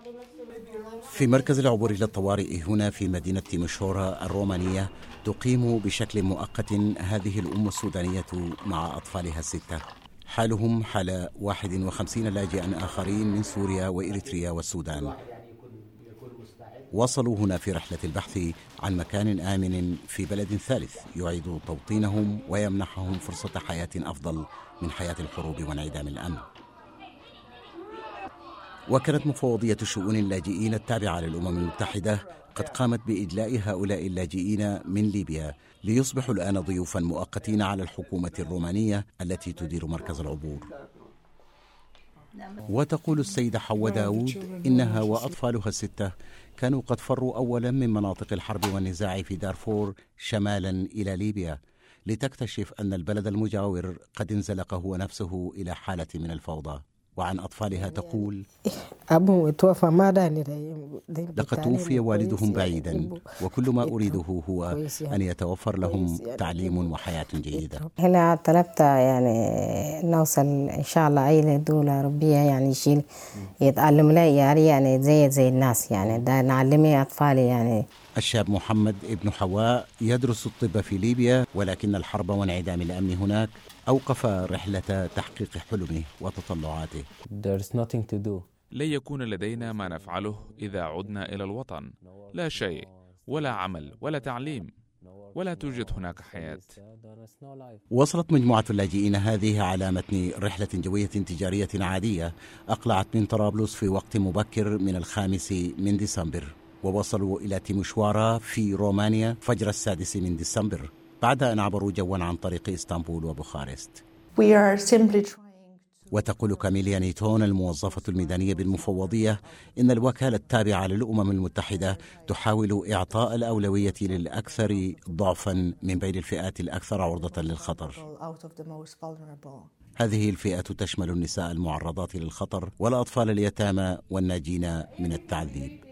في مركز العبور إلى الطوارئ هنا في مدينة تيمشورا الرومانية تقيم بشكل مؤقت هذه الأم السودانية مع أطفالها الستة. حالهم حال 51 لاجئا آخرين من سوريا وإريتريا والسودان. وصلوا هنا في رحلة البحث عن مكان آمن في بلد ثالث يعيد توطينهم ويمنحهم فرصة حياة أفضل من حياة الحروب وانعدام الأمن. وكانت مفوضية شؤون اللاجئين التابعة للأمم المتحدة قد قامت بإدلاء هؤلاء اللاجئين من ليبيا ليصبحوا الآن ضيوفا مؤقتين على الحكومة الرومانية التي تدير مركز العبور. وتقول السيدة حواء داود إنها وأطفالها الستة كانوا قد فروا أولا من مناطق الحرب والنزاع في دارفور شمالا إلى ليبيا لتكتشف أن البلد المجاور قد انزلق هو نفسه إلى حالة من الفوضى. وعن أطفالها تقول: لقد توفي والدهم بعيدا وكل ما أريده هو أن يتوفر لهم تعليم وحياة جيدة. هنا طلبت يعني نوصل إن شاء الله أي دولة أوروبية يعني يشيل يتعلم لا يعني زي الناس يعني ده نعلمي أطفالي يعني. الشاب محمد ابن حواء يدرس الطب في ليبيا، ولكن الحرب وانعدام الأمن هناك أوقف رحلة تحقيق حلمه وتطلعاته. لن يكون لدينا ما نفعله إذا عدنا إلى الوطن، لا شيء، ولا عمل ولا تعليم، ولا توجد هناك حياة. وصلت مجموعة اللاجئين هذه على متن رحلة جوية تجارية عادية أقلعت من طرابلس في وقت مبكر من 5 ديسمبر، ووصلوا إلى تيمشوارا في رومانيا فجر 6 ديسمبر بعد أن عبروا جوا عن طريق إسطنبول وبوخارست. وتقول كاميليا نيتون الموظفة الميدانية بالمفوضية إن الوكالة التابعة للأمم المتحدة تحاول إعطاء الأولوية للأكثر ضعفا من بين الفئات الأكثر عرضة للخطر. هذه الفئة تشمل النساء المعرضات للخطر والأطفال اليتامى والناجين من التعذيب.